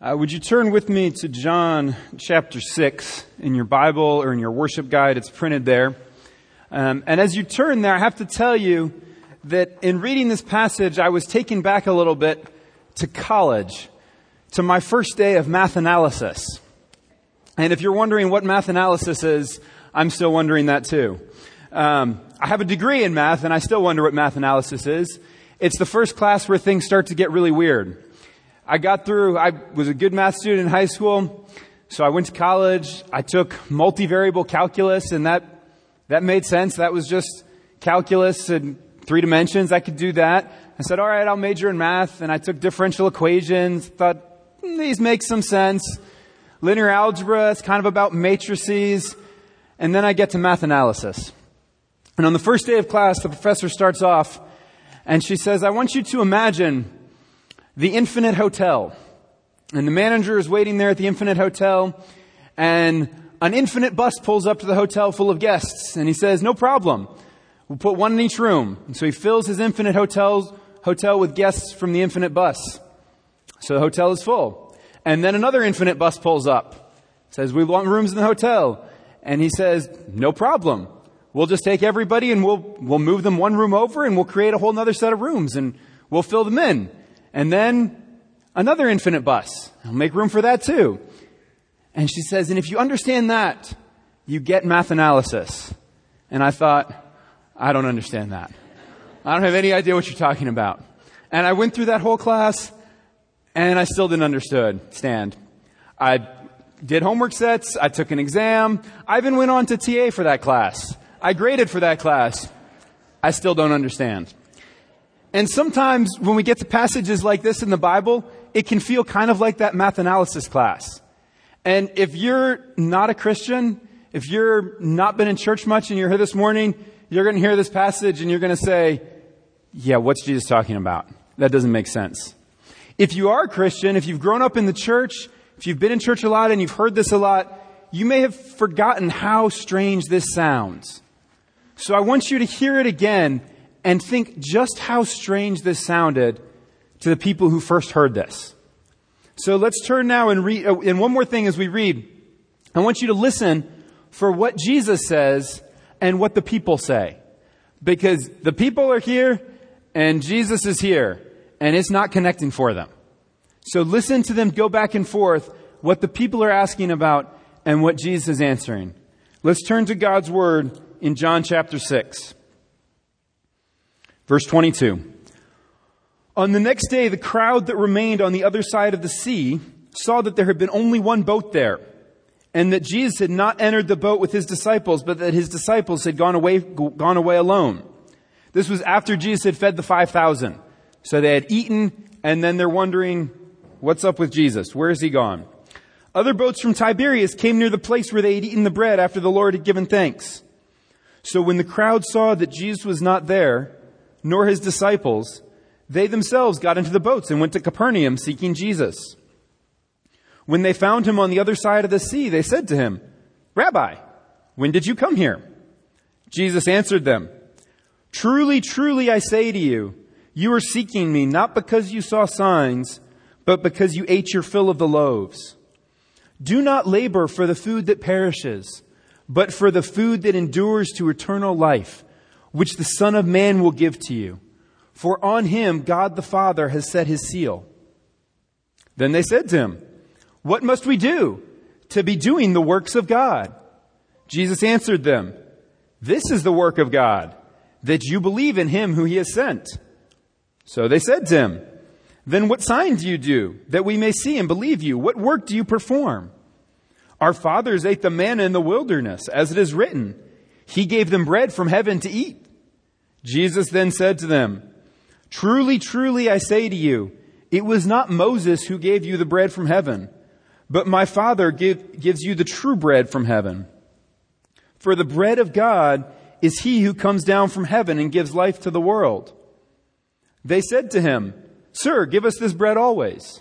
Would you turn with me to John chapter 6 in your Bible or in your worship guide? It's printed there. And as you turn there, I have to tell you that in reading this passage, I was taken back a little bit to college, to my first day of math analysis. And if you're wondering what math analysis is, I'm still wondering that too. I have a degree in math, and I still wonder what math analysis is. It's the first class where things start to get really weird. I was a good math student in high school, so I went to college. I took multivariable calculus, and that made sense. That was just calculus in 3 dimensions. I could do that. I said, all right, I'll major in math, and I took differential equations, thought, these make some sense. Linear algebra, it's kind of about matrices. And then I get to math analysis. And on the first day of class, the professor starts off, and she says, I want you to imagine the Infinite Hotel. And the manager is waiting there at the Infinite Hotel, and an infinite bus pulls up to the hotel full of guests. And he says, no problem. We'll put one in each room. And so he fills his Infinite Hotel with guests from the infinite bus. So the hotel is full. And then another infinite bus pulls up. Says, we want rooms in the hotel. And he says, no problem. We'll just take everybody and we'll move them one room over, and we'll create a whole other set of rooms, and we'll fill them in. And then another infinite bus. I'll make room for that too. And she says, and if you understand that, you get math analysis. And I thought, I don't understand that. I don't have any idea what you're talking about. And I went through that whole class, and I still didn't understand. I did homework sets. I took an exam. I even went on to TA for that class. I graded for that class. I still don't understand. And sometimes when we get to passages like this in the Bible, it can feel kind of like that math analysis class. And if you're not a Christian, if you're not been in church much and you're here this morning, you're going to hear this passage and you're going to say, yeah, what's Jesus talking about? That doesn't make sense. If you are a Christian, if you've grown up in the church, if you've been in church a lot and you've heard this a lot, you may have forgotten how strange this sounds. So I want you to hear it again and think just how strange this sounded to the people who first heard this. So let's turn now and read. And one more thing as we read, I want you to listen for what Jesus says and what the people say. Because the people are here and Jesus is here, and it's not connecting for them. So listen to them go back and forth, what the people are asking about and what Jesus is answering. Let's turn to God's Word in John chapter 6. Verse 22. On the next day, the crowd that remained on the other side of the sea saw that there had been only one boat there, and that Jesus had not entered the boat with his disciples, but that his disciples had gone away alone. This was after Jesus had fed the 5,000. So they had eaten, and then they're wondering, what's up with Jesus? Where is he gone? Other boats from Tiberias came near the place where they had eaten the bread after the Lord had given thanks. So when the crowd saw that Jesus was not there, nor his disciples, they themselves got into the boats and went to Capernaum seeking Jesus. When they found him on the other side of the sea, they said to him, Rabbi, when did you come here? Jesus answered them, Truly, truly, I say to you, you are seeking me not because you saw signs, but because you ate your fill of the loaves. Do not labor for the food that perishes, but for the food that endures to eternal life, which the Son of Man will give to you. For on him God the Father has set his seal. Then they said to him, What must we do to be doing the works of God? Jesus answered them, This is the work of God, that you believe in him who he has sent. So they said to him, Then what sign do you do, that we may see and believe you? What work do you perform? Our fathers ate the manna in the wilderness, as it is written, He gave them bread from heaven to eat. Jesus then said to them, Truly, truly, I say to you, it was not Moses who gave you the bread from heaven, but my Father gives you the true bread from heaven. For the bread of God is he who comes down from heaven and gives life to the world. They said to him, Sir, give us this bread always.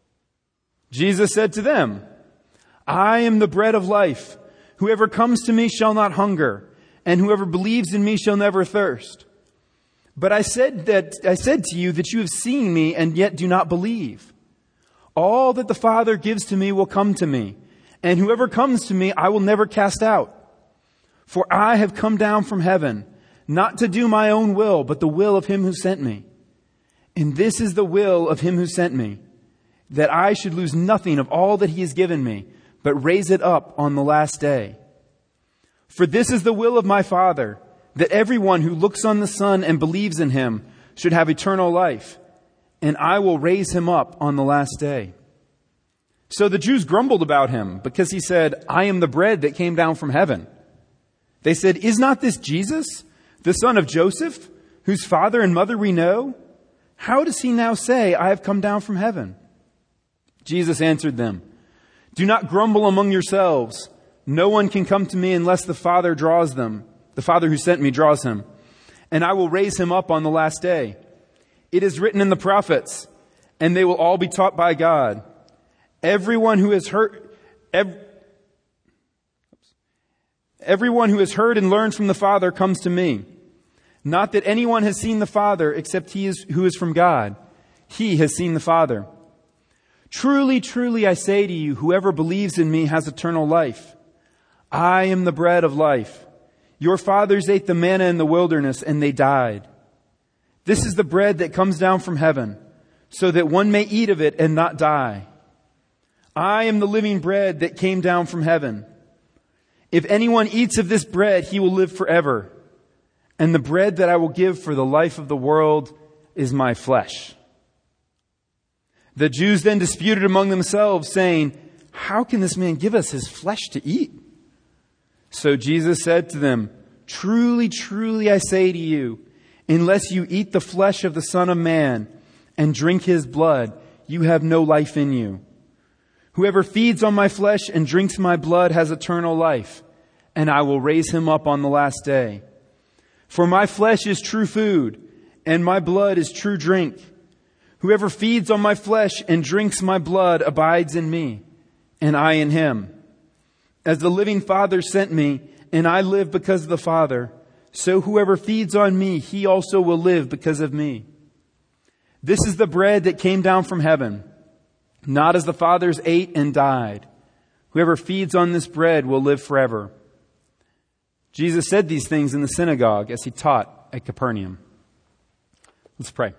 Jesus said to them, I am the bread of life. Whoever comes to me shall not hunger, and whoever believes in me shall never thirst. But I said to you that you have seen me and yet do not believe. All that the Father gives to me will come to me, and whoever comes to me I will never cast out. For I have come down from heaven, not to do my own will, but the will of him who sent me. And this is the will of him who sent me, that I should lose nothing of all that he has given me, but raise it up on the last day. For this is the will of my Father, that everyone who looks on the Son and believes in him should have eternal life, and I will raise him up on the last day. So the Jews grumbled about him, because he said, I am the bread that came down from heaven. They said, is not this Jesus, the son of Joseph, whose father and mother we know? How does he now say, I have come down from heaven? Jesus answered them, do not grumble among yourselves. No one can come to me unless the Father draws them. The Father who sent me draws him. And I will raise him up on the last day. It is written in the prophets, and they will all be taught by God. Everyone who has heard and learned from the Father comes to me. Not that anyone has seen the Father except who is from God. He has seen the Father. Truly, truly, I say to you, whoever believes in me has eternal life. I am the bread of life. Your fathers ate the manna in the wilderness, and they died. This is the bread that comes down from heaven, so that one may eat of it and not die. I am the living bread that came down from heaven. If anyone eats of this bread, he will live forever. And the bread that I will give for the life of the world is my flesh. The Jews then disputed among themselves, saying, how can this man give us his flesh to eat? So Jesus said to them, truly, truly, I say to you, unless you eat the flesh of the Son of Man and drink his blood, you have no life in you. Whoever feeds on my flesh and drinks my blood has eternal life, and I will raise him up on the last day. For my flesh is true food, and my blood is true drink. Whoever feeds on my flesh and drinks my blood abides in me, and I in him. As the living Father sent me, and I live because of the Father, so whoever feeds on me, he also will live because of me. This is the bread that came down from heaven, not as the fathers ate and died. Whoever feeds on this bread will live forever. Jesus said these things in the synagogue as he taught at Capernaum. Let's pray.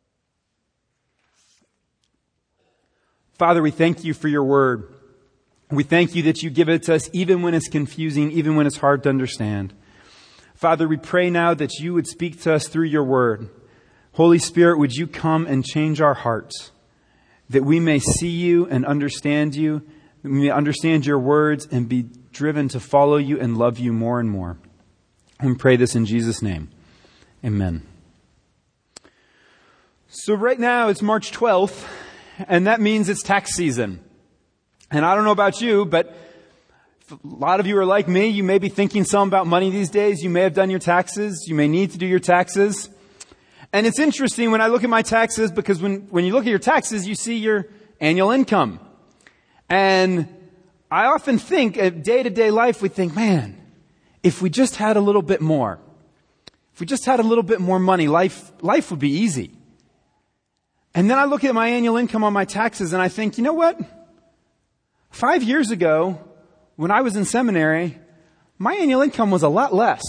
Father, we thank you for your word. We thank you that you give it to us even when it's confusing, even when it's hard to understand. Father, we pray now that you would speak to us through your word. Holy Spirit, would you come and change our hearts, that we may see you and understand you, that we may understand your words and be driven to follow you and love you more and more. And we pray this in Jesus' name. Amen. So right now it's March 12th, and that means it's tax season. And I don't know about you, but if a lot of you are like me, you may be thinking some about money these days. You may have done your taxes. You may need to do your taxes. And it's interesting when I look at my taxes, because when you look at your taxes, you see your annual income. And I often think at day-to-day life, we think, man, if we just had a little bit more, if we just had a little bit more money, life would be easy. And then I look at my annual income on my taxes and I think, you know what? 5 years ago, when I was in seminary, my annual income was a lot less.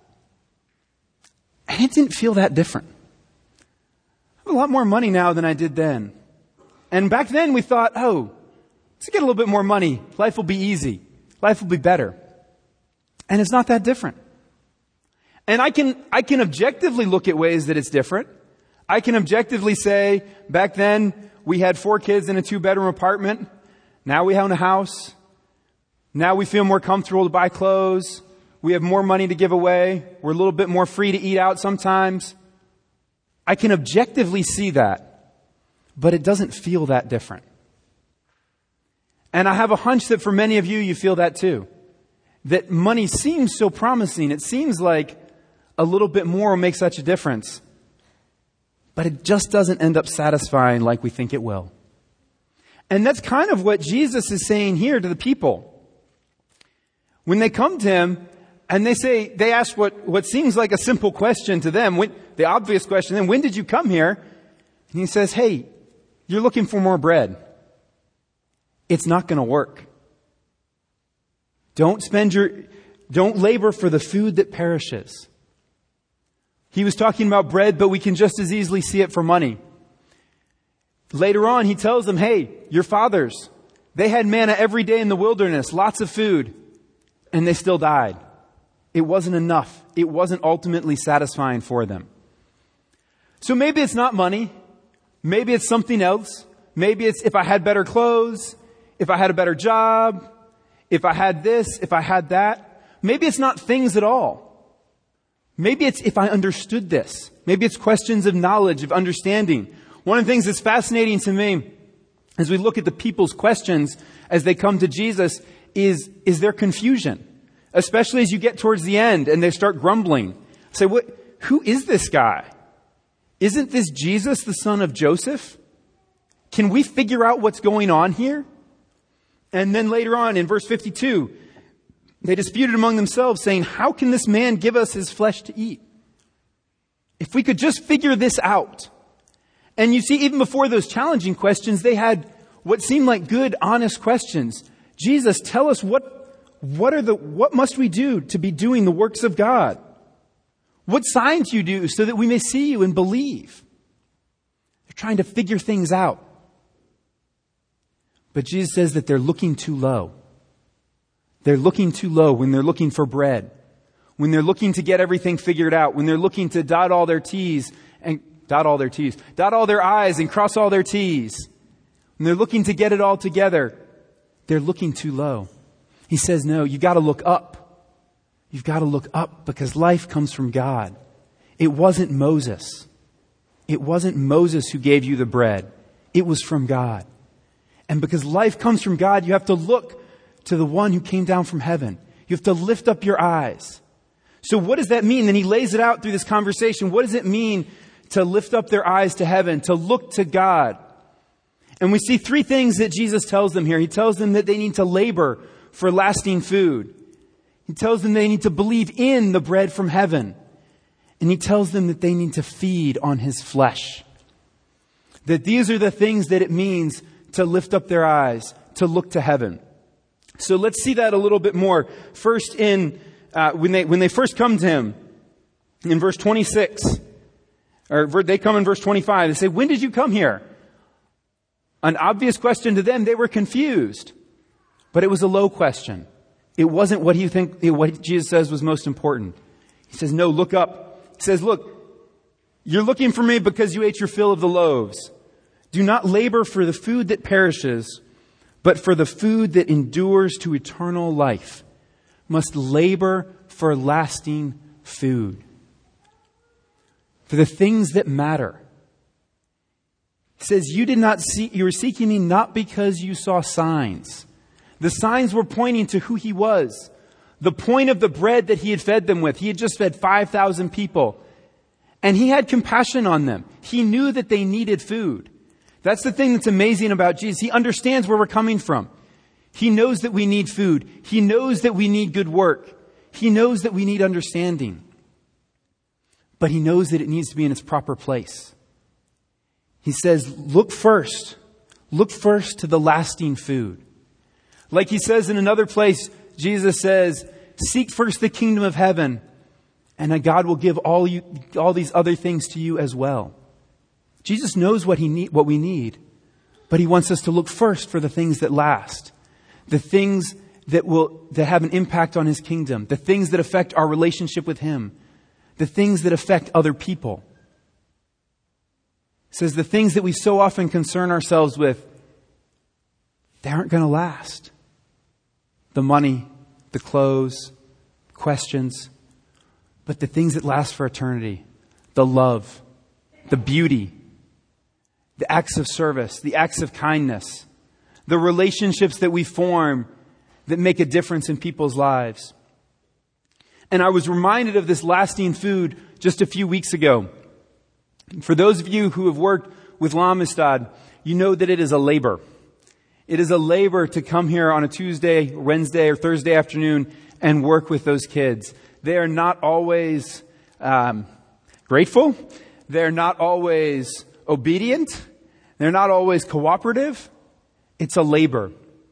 And it didn't feel that different. I have a lot more money now than I did then. And back then we thought, oh, let's get a little bit more money. Life will be easy. Life will be better. And it's not that different. And I can objectively look at ways that it's different. I can objectively say, back then we had 4 kids in a 2-bedroom apartment. Now we own a house. Now we feel more comfortable to buy clothes. We have more money to give away. We're a little bit more free to eat out sometimes. I can objectively see that, but it doesn't feel that different. And I have a hunch that for many of you, you feel that too. That money seems so promising. It seems like a little bit more will make such a difference. But it just doesn't end up satisfying like we think it will. And that's kind of what Jesus is saying here to the people. When they come to him and they ask what seems like a simple question to them, the obvious question, then when did you come here? And he says, hey, you're looking for more bread. it's not going to work. Don't labor for the food that perishes. He was talking about bread, but we can just as easily see it for money. Later on, he tells them, hey, your fathers, they had manna every day in the wilderness, lots of food, and they still died. It wasn't enough. It wasn't ultimately satisfying for them. So maybe it's not money. Maybe it's something else. Maybe it's if I had better clothes, if I had a better job, if I had this, if I had that. Maybe it's not things at all. Maybe it's if I understood this. Maybe it's questions of knowledge, of understanding. One of the things that's fascinating to me as we look at the people's questions as they come to Jesus is their confusion. Especially as you get towards the end and they start grumbling. Say, who is this guy? Isn't this Jesus, the son of Joseph? Can we figure out what's going on here? And then later on in verse 52, they disputed among themselves saying, how can this man give us his flesh to eat? If we could just figure this out. And you see, even before those challenging questions, they had what seemed like good, honest questions. Jesus, tell us what must we do to be doing the works of God? What signs you do so that we may see you and believe? They're trying to figure things out. But Jesus says that they're looking too low. They're looking too low when they're looking for bread. When they're looking to get everything figured out. When they're looking to dot all their I's and cross all their T's. When they're looking to get it all together, they're looking too low. He says, no, you got to look up. You've got to look up because life comes from God. It wasn't Moses. It wasn't Moses who gave you the bread. It was from God. And because life comes from God, you have to look to the one who came down from heaven. You have to lift up your eyes. So what does that mean? Then he lays it out through this conversation. What does it mean to lift up their eyes to heaven, to look to God? And we see three things that Jesus tells them here. He tells them that they need to labor for lasting food. He tells them they need to believe in the bread from heaven. And he tells them that they need to feed on his flesh. That these are the things that it means to lift up their eyes, to look to heaven. So let's see that a little bit more. First when they first come to him, in verse 26, or they come in verse 25, they say, when did you come here? An obvious question to them, they were confused. But it was a low question. It wasn't what Jesus says was most important. He says, no, look up. He says, look, you're looking for me because you ate your fill of the loaves. Do not labor for the food that perishes, but for the food that endures to eternal life. Must labor for lasting food. For the things that matter. He says, you were seeking me not because you saw signs. The signs were pointing to who he was. The point of the bread that he had fed them with. He had just fed 5,000 people. And he had compassion on them. He knew that they needed food. That's the thing that's amazing about Jesus. He understands where we're coming from. He knows that we need food. He knows that we need good work. He knows that we need understanding. But he knows that it needs to be in its proper place. He says, look first to the lasting food. Like he says in another place, Jesus says, seek first the kingdom of heaven, and God will give all these other things to you as well. Jesus knows what we need, but he wants us to look first for the things that last, the things that have an impact on his kingdom, the things that affect our relationship with him, the things that affect other people. It says the things that we so often concern ourselves with, they aren't going to last. The money, the clothes, questions, but the things that last for eternity, the love, the beauty, the acts of service, the acts of kindness, the relationships that we form that make a difference in people's lives. And I was reminded of this lasting food just a few weeks ago. For those of you who have worked with Lamistad, you know that it is a labor. It is a labor to come here on a Tuesday, Wednesday, or Thursday afternoon and work with those kids. They are not always grateful. They're not always obedient. They're not always cooperative. It's a labor.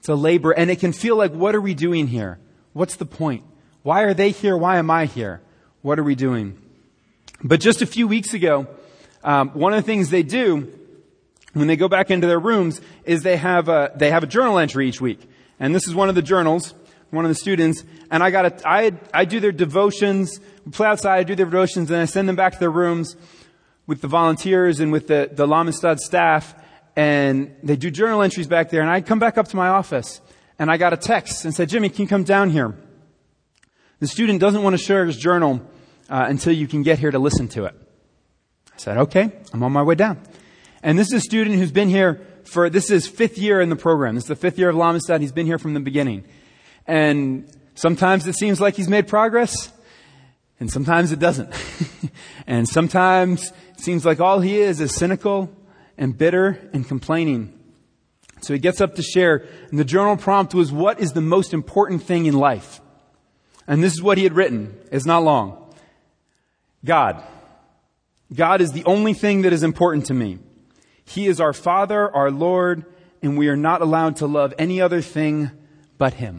to labor. And it can feel like, what are we doing here? What's the point? Why are they here? Why am I here? What are we doing? But just a few weeks ago, one of the things they do when they go back into their rooms is they have a journal entry each week. And this is one of the journals, one of the students. And I do their devotions. We play outside, I do their devotions, and I send them back to their rooms with the volunteers and with the Lamestad staff. And they do journal entries back there. And I come back up to my office and I got a text and said, Jimmy, can you come down here? The student doesn't want to share his journal until you can get here to listen to it. I said, okay, I'm on my way down. And this is a student who's been here this is 5th year in the program. This is the 5th year of Lamestad. He's been here from the beginning. And sometimes it seems like he's made progress, and sometimes it doesn't. And sometimes it seems like all he is cynical and bitter and complaining. So he gets up to share, and the journal prompt was, what is the most important thing in life? And this is what he had written. It's not long. God. God is the only thing that is important to me. He is our Father, our Lord, and we are not allowed to love any other thing but Him.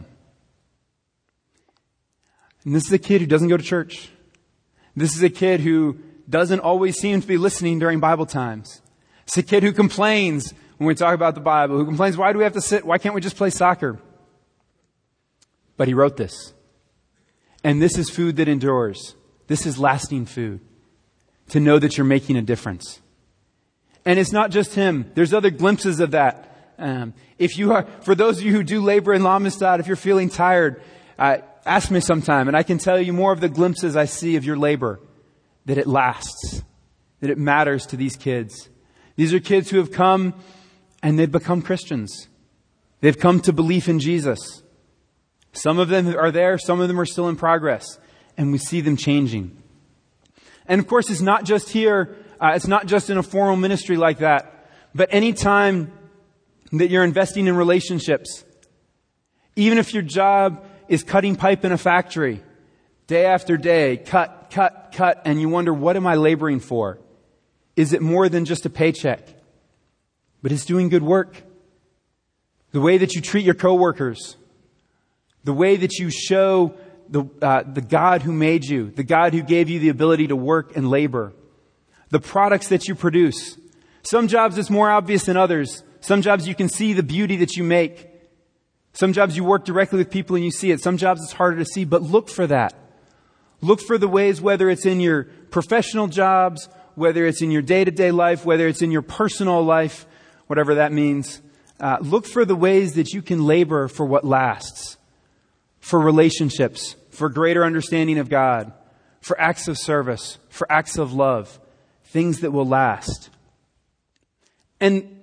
And this is a kid who doesn't go to church. This is a kid who doesn't always seem to be listening during Bible times. It's a kid who complains when we talk about the Bible, who complains, why do we have to sit? Why can't we just play soccer? But he wrote this. And this is food that endures. This is lasting food. To know that you're making a difference. And it's not just him. There's other glimpses of that. For those of you who do labor in Lamestad, if you're feeling tired, ask me sometime and I can tell you more of the glimpses I see of your labor. That it lasts. That it matters to these kids. These are kids who have come and they've become Christians. They've come to belief in Jesus. Some of them are there. Some of them are still in progress. And we see them changing. And of course, it's not just here. It's not just in a formal ministry like that. But any time that you're investing in relationships, even if your job is cutting pipe in a factory, day after day, cut, and you wonder, what am I laboring for? Is it more than just a paycheck? But it's doing good work. The way that you treat your coworkers, the way that you show the God who made you, the God who gave you the ability to work and labor, the products that you produce. Some jobs it's more obvious than others. Some jobs you can see the beauty that you make. Some jobs you work directly with people and you see it. Some jobs it's harder to see, but look for that. Look for the ways, whether it's in your professional jobs, whether it's in your day-to-day life, whether it's in your personal life, whatever that means. Look for the ways that you can labor for what lasts. For relationships, for greater understanding of God, for acts of service, for acts of love, things that will last. And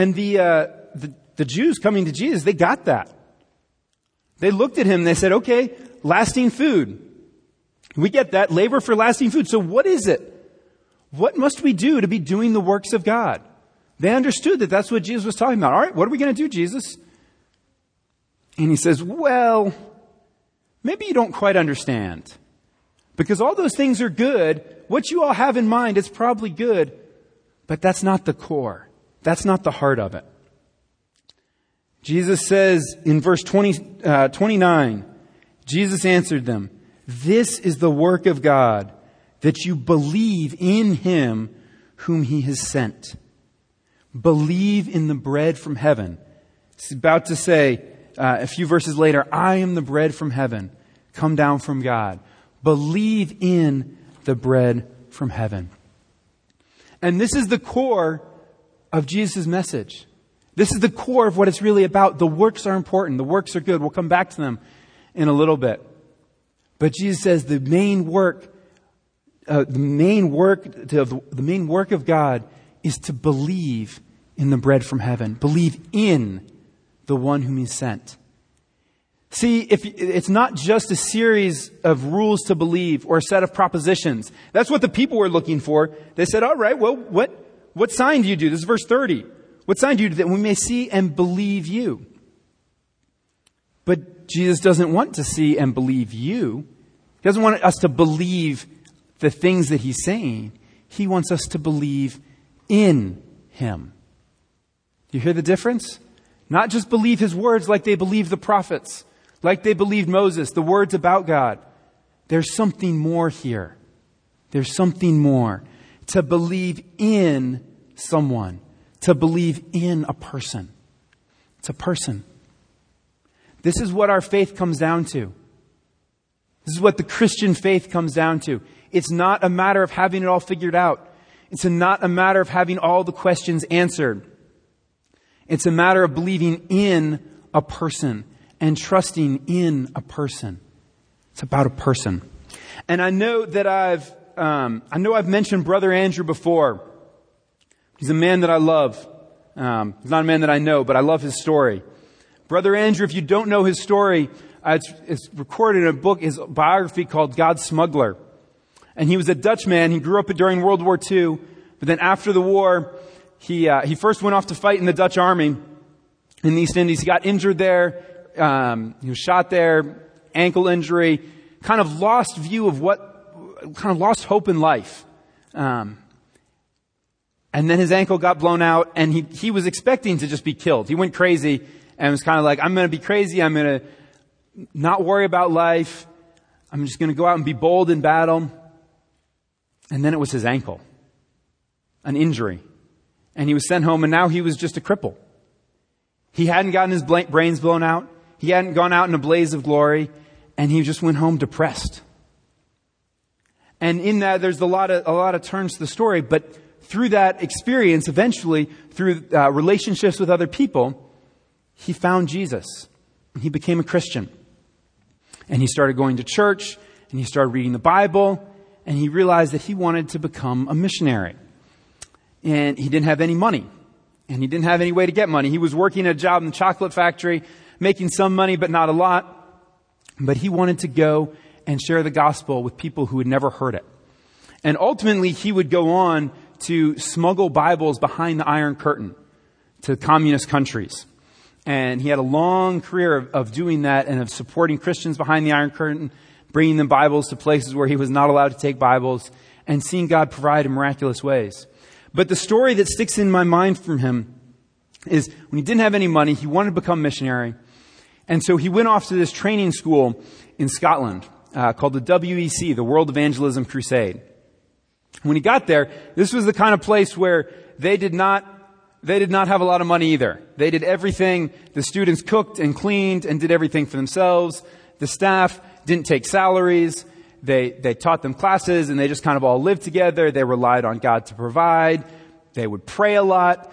the Jews coming to Jesus, they got that. They looked at him and they said, okay, lasting food. We get that, labor for lasting food. So what is it? What must we do to be doing the works of God? They understood that that's what Jesus was talking about. All right, what are we going to do, Jesus? And he says, well, maybe you don't quite understand. Because all those things are good. What you all have in mind is probably good. But that's not the core. That's not the heart of it. Jesus says in verse 29, Jesus answered them, this is the work of God, that you believe in Him whom He has sent. Believe in the bread from heaven. It's about to say a few verses later, I am the bread from heaven, come down from God. Believe in the bread from heaven. And this is the core of Jesus' message. This is the core of what it's really about. The works are important. The works are good. We'll come back to them in a little bit. But Jesus says the main work of God is to believe in the bread from heaven. Believe in the one whom He sent. See, if it's not just a series of rules to believe or a set of propositions. That's what the people were looking for. They said, all right, well, what sign do you do? This is verse 30. What sign do you do that we may see and believe you? But Jesus doesn't want to see and believe you. He doesn't want us to believe the things that He's saying. He wants us to believe in Him. Do you hear the difference? Not just believe his words like they believed the prophets, like they believed Moses, the words about God. There's something more here. There's something more. To believe in someone. To believe in a person. It's a person. This is what our faith comes down to. This is what the Christian faith comes down to. It's not a matter of having it all figured out. It's not a matter of having all the questions answered. It's a matter of believing in a person and trusting in a person. It's about a person. And I know that I've mentioned Brother Andrew before. He's a man that I love. He's not a man that I know, but I love his story. Brother Andrew, if you don't know his story, it's recorded in a book, his biography called God's Smuggler. And he was a Dutch man. He grew up during World War II. But then after the war, he first went off to fight in the Dutch army in the East Indies. He got injured there. He was shot there, ankle injury, kind of lost view of kind of lost hope in life. And then his ankle got blown out and he was expecting to just be killed. He went crazy and was kind of like, I'm going to be crazy. I'm going to not worry about life. I'm just going to go out and be bold in battle. And then it was his ankle, an injury. And he was sent home and now he was just a cripple. He hadn't gotten his brains blown out. He hadn't gone out in a blaze of glory. And he just went home depressed. And in that, there's a lot of turns to the story. But through that experience, eventually, through relationships with other people, he found Jesus. He became a Christian. And he started going to church. And he started reading the Bible. And he realized that he wanted to become a missionary. And he didn't have any money. And he didn't have any way to get money. He was working a job in the chocolate factory, making some money, but not a lot. But he wanted to go and share the gospel with people who had never heard it. And ultimately, he would go on to smuggle Bibles behind the Iron Curtain to communist countries. And he had a long career of doing that and of supporting Christians behind the Iron Curtain, bringing them Bibles to places where he was not allowed to take Bibles, and seeing God provide in miraculous ways. But the story that sticks in my mind from him is when he didn't have any money, he wanted to become a missionary. And so he went off to this training school in Scotland called the WEC, the World Evangelism Crusade. When he got there, this was the kind of place where they did not have a lot of money either. They did everything. The students cooked and cleaned and did everything for themselves. The staff didn't take salaries. They taught them classes and they just kind of all lived together. They relied on God to provide. They would pray a lot,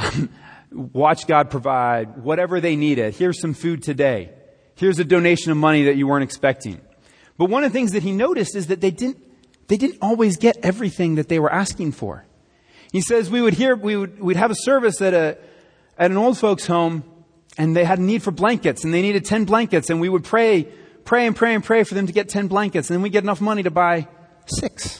watch God provide whatever they needed. Here's some food today. Here's a donation of money that you weren't expecting. But one of the things that he noticed is that they didn't always get everything that they were asking for. He says we'd have a service at an old folks home and they had a need for blankets and they needed 10 blankets and we would pray for them to get 10 blankets and then we get enough money to buy 6.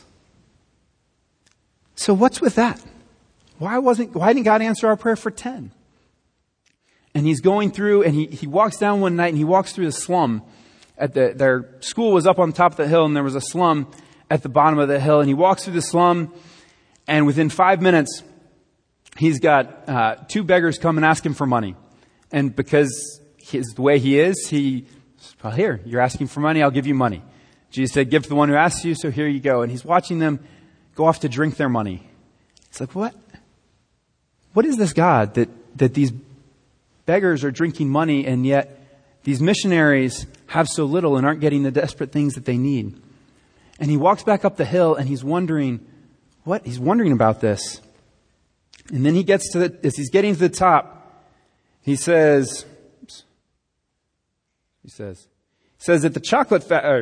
So what's with that? Why didn't God answer our prayer for 10? And he's going through and he walks down one night and he walks through the slum their school was up on top of the hill and there was a slum at the bottom of the hill and he walks through the slum and within 5 minutes he's got 2 beggars come and ask him for money. And because the way he is, well, here, you're asking for money, I'll give you money. Jesus said, give to the one who asks you, so here you go. And he's watching them go off to drink their money. It's like, what? What is this God that these beggars are drinking money and yet these missionaries have so little and aren't getting the desperate things that they need? And he walks back up the hill and he's wondering about this. And then he gets as he's getting to the top, he says that the chocolate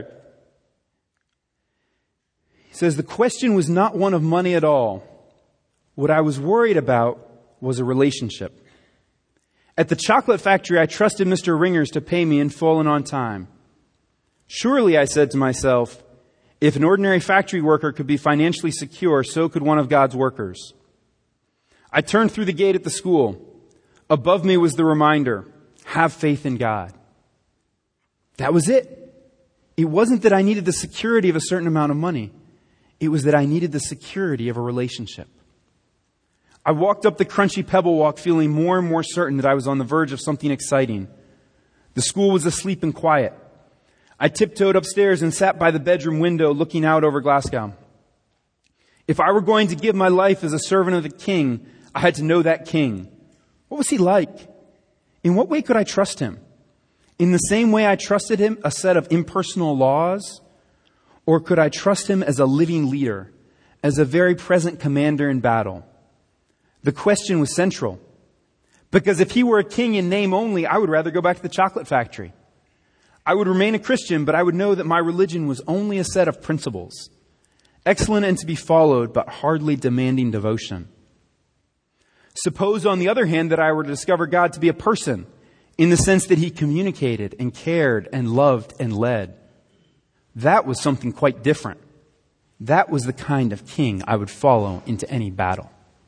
he says the question was not one of money at all. What I was worried about was a relationship. At the chocolate factory, I trusted Mr. Ringers to pay me in full and on time. Surely, I said to myself, if an ordinary factory worker could be financially secure, so could one of God's workers. I turned through the gate at the school. Above me was the reminder, have faith in God. That was it. It wasn't that I needed the security of a certain amount of money. It was that I needed the security of a relationship. I walked up the crunchy pebble walk feeling more and more certain that I was on the verge of something exciting. The school was asleep and quiet. I tiptoed upstairs and sat by the bedroom window looking out over Glasgow. If I were going to give my life as a servant of the king, I had to know that king. What was he like? In what way could I trust him? In the same way I trusted him, a set of impersonal laws? Or could I trust him as a living leader, as a very present commander in battle? The question was central. Because if he were a king in name only, I would rather go back to the chocolate factory. I would remain a Christian, but I would know that my religion was only a set of principles, excellent and to be followed, but hardly demanding devotion. Suppose, on the other hand, that I were to discover God to be a person, in the sense that he communicated and cared and loved and led. That was something quite different. That was the kind of king I would follow into any battle.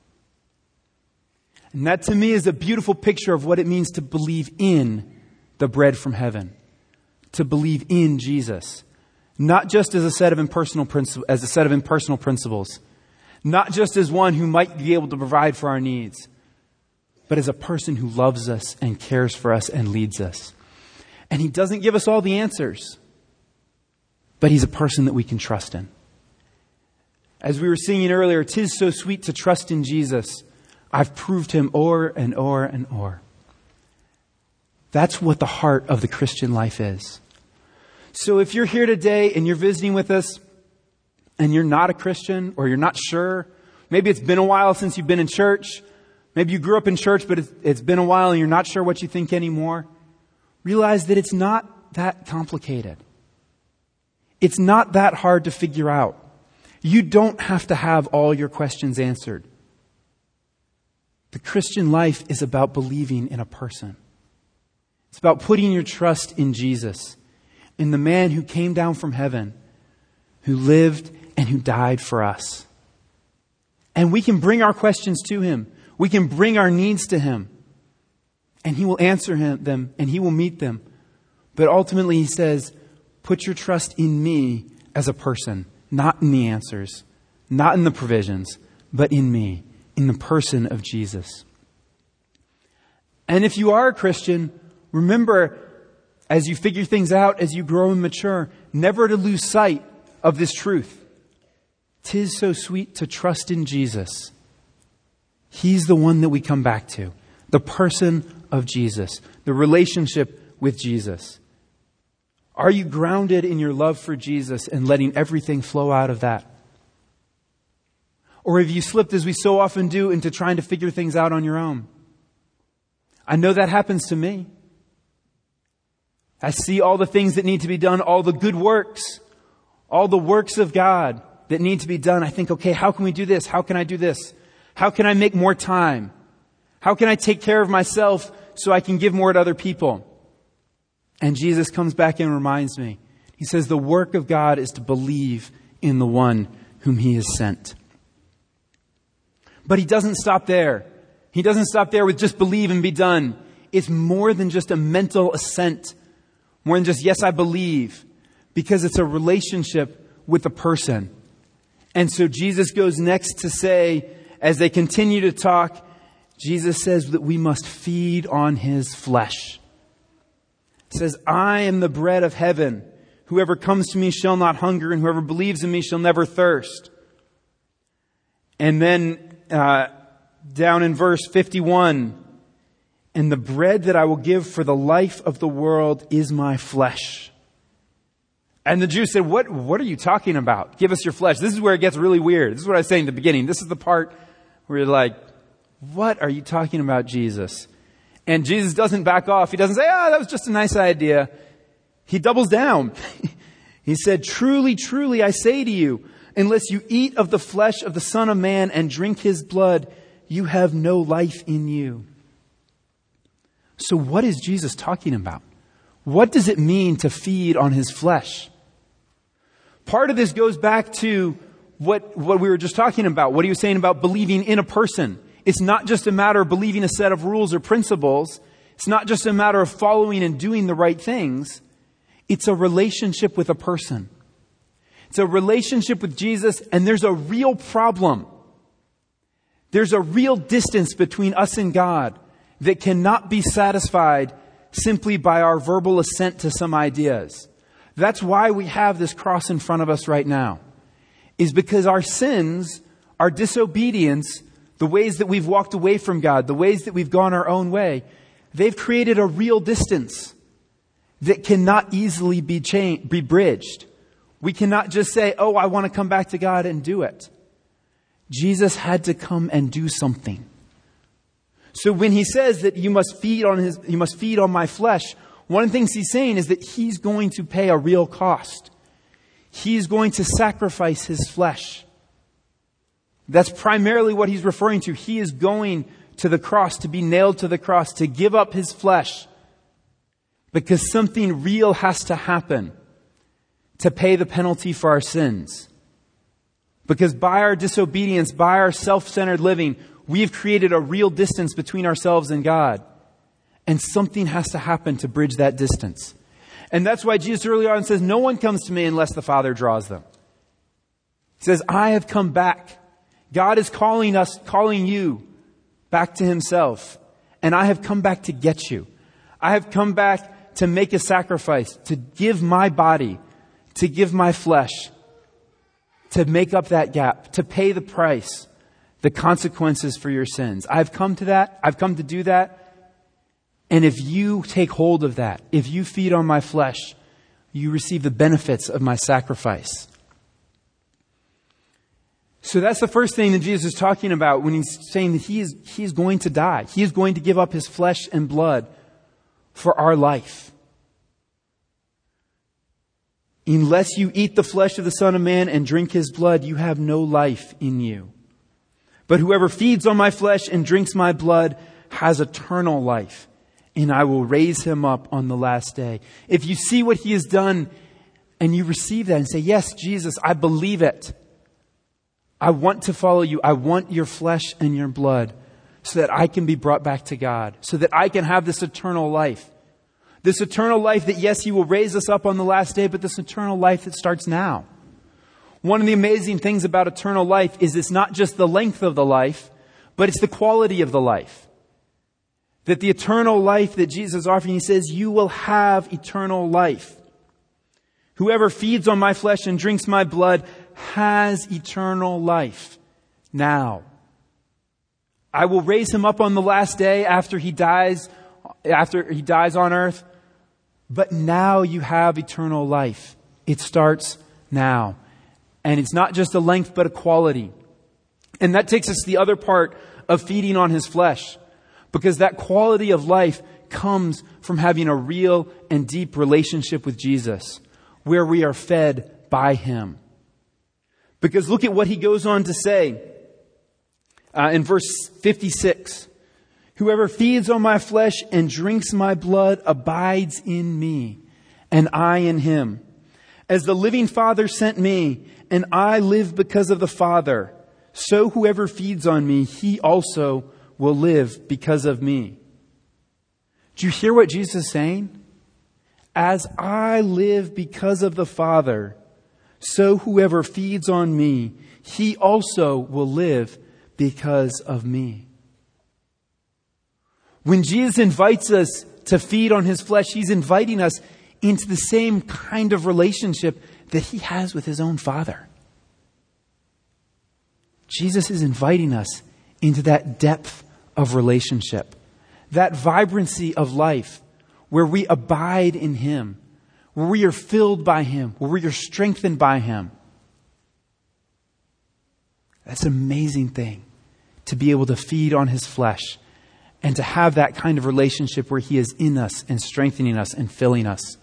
And that to me is a beautiful picture of what it means to believe in the bread from heaven. To believe in Jesus. Not just as a set of impersonal principles. Not just as one who might be able to provide for our needs. But as a person who loves us and cares for us and leads us. And he doesn't give us all the answers. But he's a person that we can trust in. As we were singing earlier, 'tis so sweet to trust in Jesus. I've proved him o'er and o'er and o'er. That's what the heart of the Christian life is. So if you're here today and you're visiting with us and you're not a Christian or you're not sure, maybe it's been a while since you've been in church. Maybe you grew up in church, but it's been a while and you're not sure what you think anymore. Realize that it's not that complicated. It's not that hard to figure out. You don't have to have all your questions answered. The Christian life is about believing in a person. It's about putting your trust in Jesus, in the man who came down from heaven, who lived and who died for us. And we can bring our questions to him. We can bring our needs to him. And he will answer them and he will meet them. But ultimately he says, put your trust in me as a person, not in the answers, not in the provisions, but in me, in the person of Jesus. And if you are a Christian, remember, as you figure things out, as you grow and mature, never to lose sight of this truth. 'Tis so sweet to trust in Jesus. He's the one that we come back to. The person of Jesus. The relationship with Jesus. Are you grounded in your love for Jesus and letting everything flow out of that? Or have you slipped, as we so often do, into trying to figure things out on your own? I know that happens to me. I see all the things that need to be done, all the good works, all the works of God that need to be done. I think, okay, how can we do this? How can I do this? How can I make more time? How can I take care of myself so I can give more to other people? And Jesus comes back and reminds me. He says the work of God is to believe in the one whom he has sent. But he doesn't stop there. He doesn't stop there with just believe and be done. It's more than just a mental assent. More than just, yes, I believe. Because it's a relationship with a person. And so Jesus goes next to say, as they continue to talk, Jesus says that we must feed on his flesh. He says, I am the bread of heaven. Whoever comes to me shall not hunger, and whoever believes in me shall never thirst. And then down in verse 51, and the bread that I will give for the life of the world is my flesh. And the Jews said, what are you talking about? Give us your flesh. This is where it gets really weird. This is what I was saying in the beginning. This is the part where you're like, what are you talking about, Jesus? And Jesus doesn't back off. He doesn't say, that was just a nice idea. He doubles down. He said, truly, truly, I say to you, unless you eat of the flesh of the Son of Man and drink his blood, you have no life in you. So what is Jesus talking about? What does it mean to feed on his flesh? Part of this goes back to what we were just talking about. What he was saying about believing in a person. It's not just a matter of believing a set of rules or principles. It's not just a matter of following and doing the right things. It's a relationship with a person. It's a relationship with Jesus, and there's a real problem. There's a real distance between us and God that cannot be satisfied simply by our verbal assent to some ideas. That's why we have this cross in front of us right now, is because our sins, our disobedience, the ways that we've walked away from God, the ways that we've gone our own way, they've created a real distance that cannot easily be bridged. We cannot just say, oh, I want to come back to God and do it. Jesus had to come and do something. So when he says that you must feed on my flesh, one of the things he's saying is that he's going to pay a real cost. He's going to sacrifice his flesh. That's primarily what he's referring to. He is going to the cross, to be nailed to the cross, to give up his flesh, because something real has to happen to pay the penalty for our sins. Because by our disobedience, by our self-centered living, we've created a real distance between ourselves and God. And something has to happen to bridge that distance. And that's why Jesus earlier on says, no one comes to me unless the Father draws them. He says, I have come back. God is calling you back to himself. And I have come back to get you. I have come back to make a sacrifice, to give my body, to give my flesh, to make up that gap, to pay the price, the consequences for your sins. I've come to that. I've come to do that. And if you take hold of that, if you feed on my flesh, you receive the benefits of my sacrifice. So that's the first thing that Jesus is talking about when he's saying that he is going to die. He is going to give up his flesh and blood for our life. Unless you eat the flesh of the Son of Man and drink his blood, you have no life in you. But whoever feeds on my flesh and drinks my blood has eternal life, and I will raise him up on the last day. If you see what he has done and you receive that and say, yes, Jesus, I believe it. I want to follow you. I want your flesh and your blood so that I can be brought back to God, so that I can have this eternal life. This eternal life that, yes, he will raise us up on the last day, but this eternal life that starts now. One of the amazing things about eternal life is it's not just the length of the life, but it's the quality of the life. That the eternal life that Jesus is offering, he says, you will have eternal life. Whoever feeds on my flesh and drinks my blood has eternal life now. I will raise him up on the last day after he dies on earth. But now you have eternal life. It starts now. And it's not just a length, but a quality. And that takes us to the other part of feeding on his flesh. Because that quality of life comes from having a real and deep relationship with Jesus, where we are fed by him. Because look at what he goes on to say in verse 56. Whoever feeds on my flesh and drinks my blood abides in me, and I in him. As the living Father sent me, and I live because of the Father, so whoever feeds on me, he also will live because of me. Do you hear what Jesus is saying? As I live because of the Father, so whoever feeds on me, he also will live because of me. When Jesus invites us to feed on his flesh, he's inviting us into the same kind of relationship that he has with his own Father. Jesus is inviting us into that depth of relationship, that vibrancy of life where we abide in him, where we are filled by him, where we are strengthened by him. That's an amazing thing, to be able to feed on his flesh and to have that kind of relationship where he is in us and strengthening us and filling us.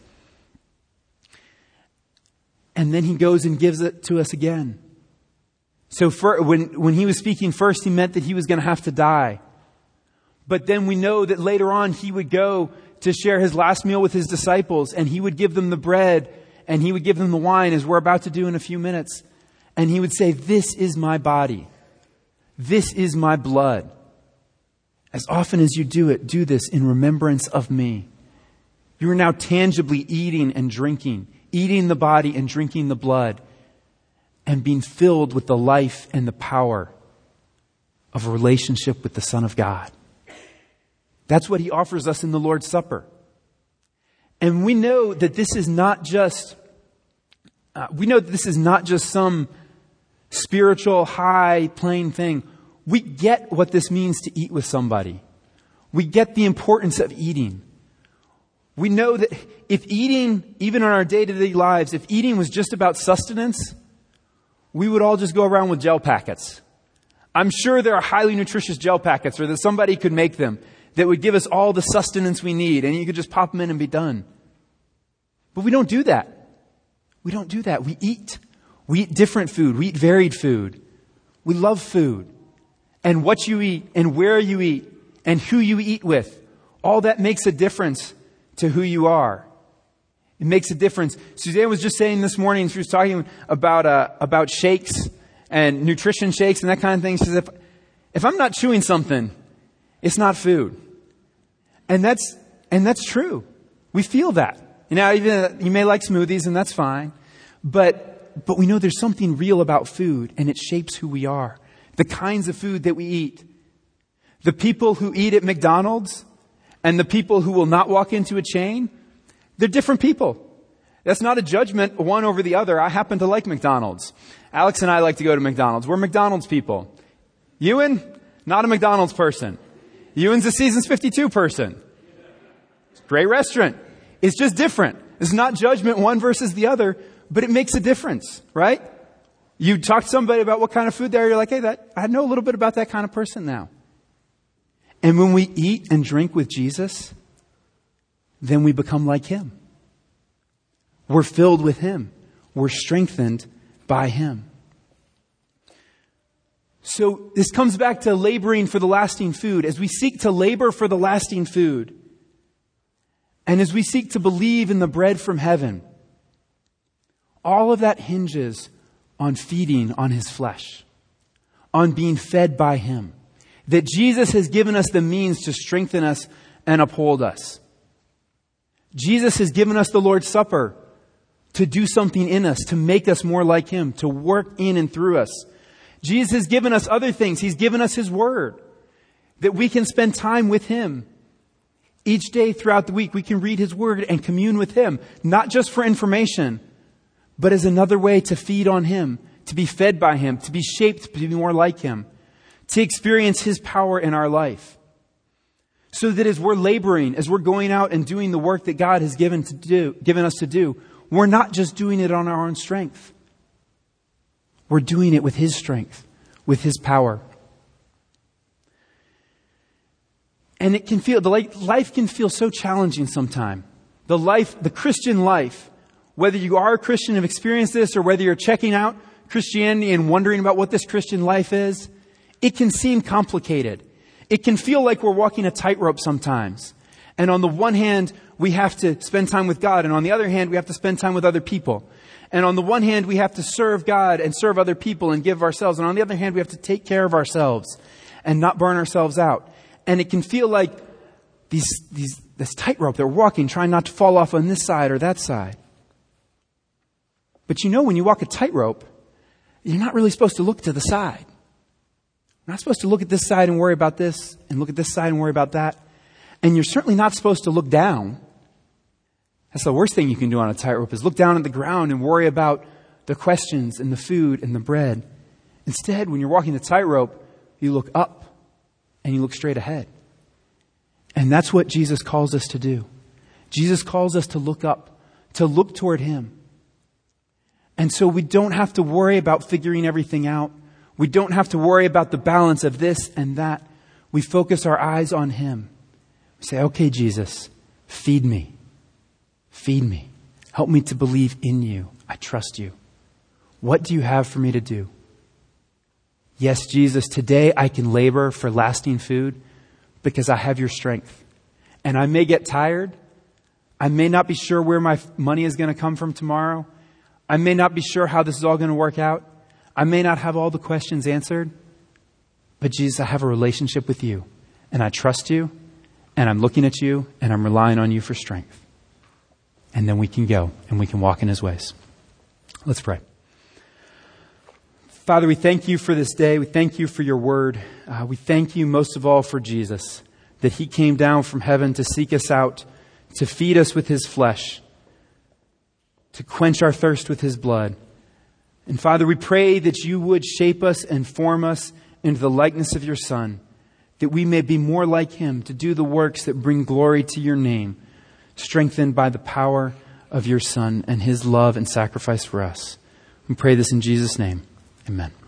And then he goes and gives it to us again. So when he was speaking first, he meant that he was going to have to die. But then we know that later on he would go to share his last meal with his disciples, and he would give them the bread and he would give them the wine, as we're about to do in a few minutes. And he would say, this is my body. This is my blood. As often as you do it, do this in remembrance of me. You are now tangibly eating and drinking, eating the body and drinking the blood, and being filled with the life and the power of a relationship with the Son of God. That's what he offers us in the Lord's Supper. And we know that this is not just some spiritual high plane thing. We get what this means to eat with somebody. We get the importance of eating. We know that if eating, even in our day-to-day lives, if eating was just about sustenance, we would all just go around with gel packets. I'm sure there are highly nutritious gel packets, or that somebody could make them, that would give us all the sustenance we need, and you could just pop them in and be done. But we don't do that. We don't do that. We eat. We eat different food. We eat varied food. We love food. And what you eat, and where you eat, and who you eat with, all that makes a difference to who you are. It makes a difference. Suzanne was just saying this morning, she was talking about shakes and nutrition shakes and that kind of thing. She says, if I'm not chewing something, it's not food. And that's true. We feel that. Even you may like smoothies, and that's fine. But we know there's something real about food, and it shapes who we are. The kinds of food that we eat. The people who eat at McDonald's and the people who will not walk into a chain, they're different people. That's not a judgment one over the other. I happen to like McDonald's. Alex and I like to go to McDonald's. We're McDonald's people. Ewan, not a McDonald's person. Ewan's a Seasons 52 person. Great restaurant. It's just different. It's not judgment one versus the other, but it makes a difference, right? You talk to somebody about what kind of food they are, you're like, hey, I know a little bit about that kind of person now. And when we eat and drink with Jesus, then we become like him. We're filled with him. We're strengthened by him. So this comes back to laboring for the lasting food. As we seek to labor for the lasting food, and as we seek to believe in the bread from heaven, all of that hinges on feeding on his flesh, on being fed by him. That Jesus has given us the means to strengthen us and uphold us. Jesus has given us the Lord's Supper to do something in us, to make us more like him, to work in and through us. Jesus has given us other things. He's given us his word, that we can spend time with him. Each day throughout the week, we can read his word and commune with him, not just for information, but as another way to feed on him, to be fed by him, to be shaped to be more like him, to experience his power in our life. So that as we're laboring, as we're going out and doing the work that God has given us to do, we're not just doing it on our own strength. We're doing it with his strength, with his power. And it can feel, life can feel so challenging sometimes. The Christian life, whether you are a Christian and have experienced this, or whether you're checking out Christianity and wondering about what this Christian life is, it can seem complicated. It can feel like we're walking a tightrope sometimes. And on the one hand, we have to spend time with God. And on the other hand, we have to spend time with other people. And on the one hand, we have to serve God and serve other people and give ourselves. And on the other hand, we have to take care of ourselves and not burn ourselves out. And it can feel like this tightrope they're walking, trying not to fall off on this side or that side. But when you walk a tightrope, you're not really supposed to look to the side. You're not supposed to look at this side and worry about this, and look at this side and worry about that. And you're certainly not supposed to look down. That's the worst thing you can do on a tightrope, is look down at the ground and worry about the questions and the food and the bread. Instead, when you're walking the tightrope, you look up and you look straight ahead. And that's what Jesus calls us to do. Jesus calls us to look up, to look toward him. And so we don't have to worry about figuring everything out. We don't have to worry about the balance of this and that. We focus our eyes on him. We say, okay, Jesus, feed me. Feed me. Help me to believe in you. I trust you. What do you have for me to do? Yes, Jesus, today I can labor for lasting food because I have your strength. And I may get tired. I may not be sure where my money is going to come from tomorrow. I may not be sure how this is all going to work out. I may not have all the questions answered. But Jesus, I have a relationship with you. And I trust you. And I'm looking at you. And I'm relying on you for strength. And then we can go and we can walk in his ways. Let's pray. Father, we thank you for this day. We thank you for your word. We thank you most of all for Jesus, that he came down from heaven to seek us out, to feed us with his flesh, to quench our thirst with his blood. And Father, we pray that you would shape us and form us into the likeness of your Son, that we may be more like him, to do the works that bring glory to your name, strengthened by the power of your Son and his love and sacrifice for us. We pray this in Jesus' name. Amen.